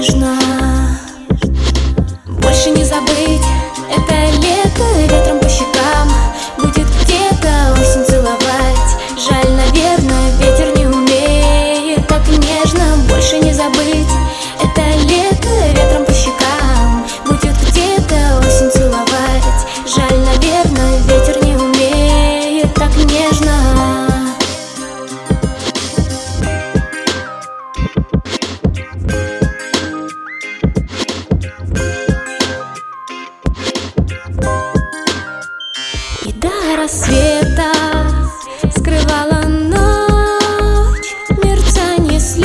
нежно. Больше не забыть это лето, ветром по щекам будет где-то осень целовать. Жаль, наверное, ветер не умеет так нежно. Больше не забыть это лето, ветром по щекам будет где-то осень целовать. Жаль, наверное, ветер не умеет так нежно. И до рассвета скрывала ночь мерцание слез.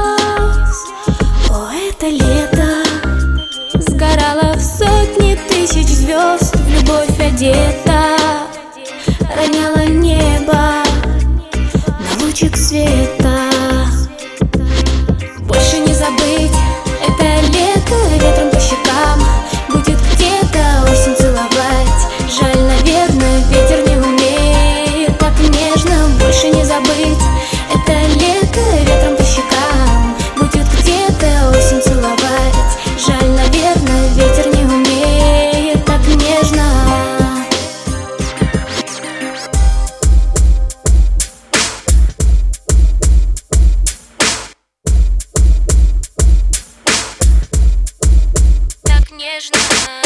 О, это лето сгорало в сотни тысяч звезд, в любовь одета, роняла небо на лучик света. Больше не забыть это лето, ветром по щекам будет где-то осень целовать. Жаль, наверное, ветер не умеет так нежно. Больше не забыть это лето, ветром по щекам будет где-то осень целовать. Жаль, наверное, ветер не умеет так нежно. Так нежно.